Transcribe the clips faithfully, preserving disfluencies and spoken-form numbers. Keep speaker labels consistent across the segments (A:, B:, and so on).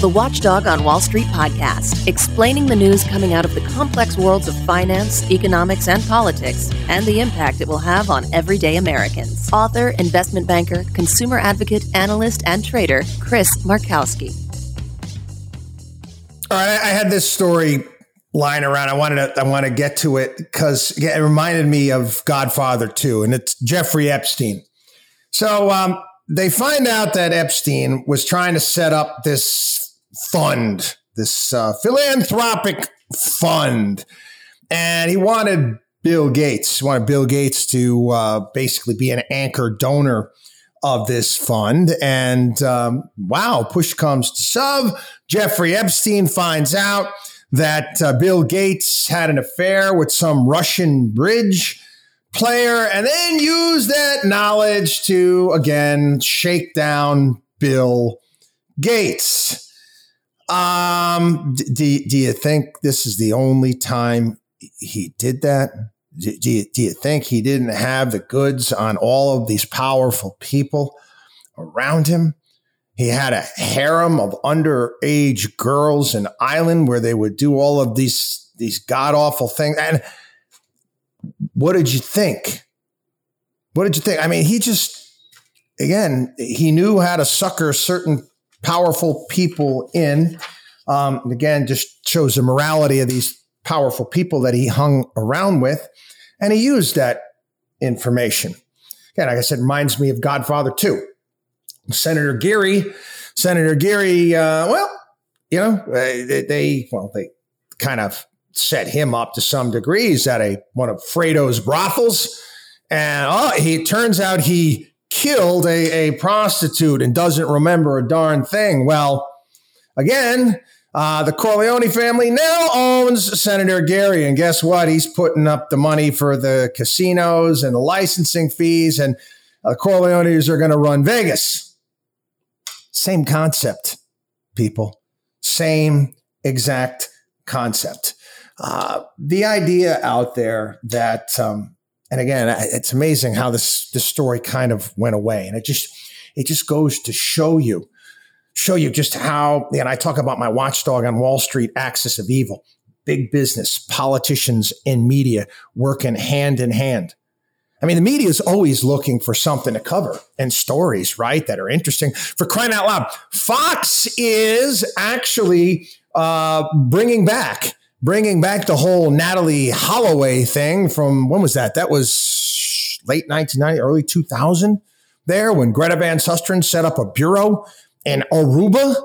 A: the Watchdog on Wall Street podcast, explaining the news coming out of the complex worlds of finance, economics, and politics, and the impact it will have on everyday Americans. Author, investment banker, consumer advocate, analyst, and trader, Chris Markowski.
B: All right, I had this story lying around. I wanted to, I want to get to it because it reminded me of Godfather two, and it's Jeffrey Epstein. So um, they find out that Epstein was trying to set up this fund, this uh, philanthropic fund, and he wanted Bill Gates, he wanted Bill Gates to uh, basically be an anchor donor of this fund. And um, wow, push comes to shove. Jeffrey Epstein finds out that uh, Bill Gates had an affair with some Russian bridge player, and then used that knowledge to, again, shake down Bill Gates. Um, do, do you think this is the only time he did that? Do, do, you, do you think he didn't have the goods on all of these powerful people around him? He had a harem of underage girls in Ireland where they would do all of these, these god-awful things. And what did you think? What did you think? I mean, he just, again, he knew how to sucker certain powerful people in. Um, again, just shows the morality of these powerful people that he hung around with. And he used that information. Again, like I said, reminds me of Godfather two. Senator Geary, Senator Geary, uh, well, you know, they, they, well, they kind of set him up to some degree. He's at a, one of Fredo's brothels. And oh, he it turns out he killed a, a prostitute and doesn't remember a darn thing. Well, again, uh, the Corleone family now owns Senator Geary. And guess what? He's putting up the money for the casinos and the licensing fees. And the Corleones are going to run Vegas. Same concept, people. Same exact concept. Uh, the idea out there that, um, and again, it's amazing how this this story kind of went away, and it just it just goes to show you, show you just how. And I talk about my watchdog on Wall Street, axis of evil, big business, politicians, and media working hand in hand. I mean, the media is always looking for something to cover and stories, right, that are interesting. For crying out loud, Fox is actually uh, bringing back, bringing back the whole Natalie Holloway thing from, when was that? That was late nineteen ninety, early two thousand there when Greta Van Susteren set up a bureau in Aruba.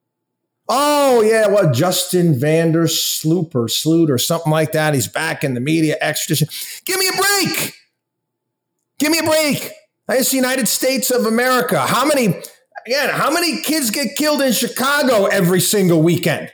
B: Oh, yeah, well, Justin Vander Sloop or Sloot or something like that. He's back in the media extradition. Give me a break. Give me a break. It's the United States of America. How many, again, how many kids get killed in Chicago every single weekend?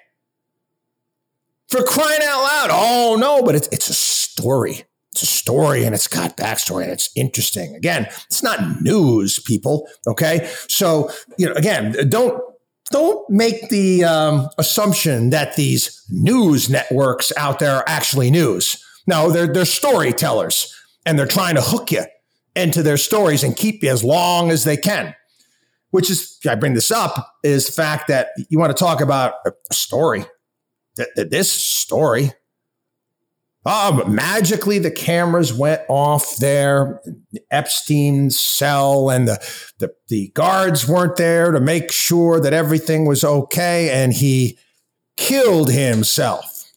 B: For crying out loud. Oh, no, but it's it's a story. It's a story, and it's got backstory, and it's interesting. Again, it's not news, people, okay? So, you know, again, don't don't make the um, assumption that these news networks out there are actually news. No, they're they're storytellers, and they're trying to hook you into their stories and keep you as long as they can, which is, I bring this up, is the fact that you want to talk about a story, this story. Oh, magically the cameras went off there, Epstein's cell, and the, the, the guards weren't there to make sure that everything was okay, and he killed himself.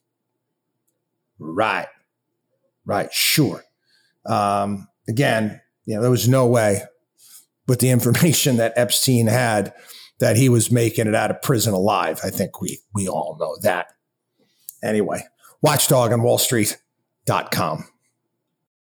B: Right. Right. Sure. Um, again, you know, there was no way with the information that Epstein had that he was making it out of prison alive. I think we we all know that. Anyway, watchdog on wall street dot com.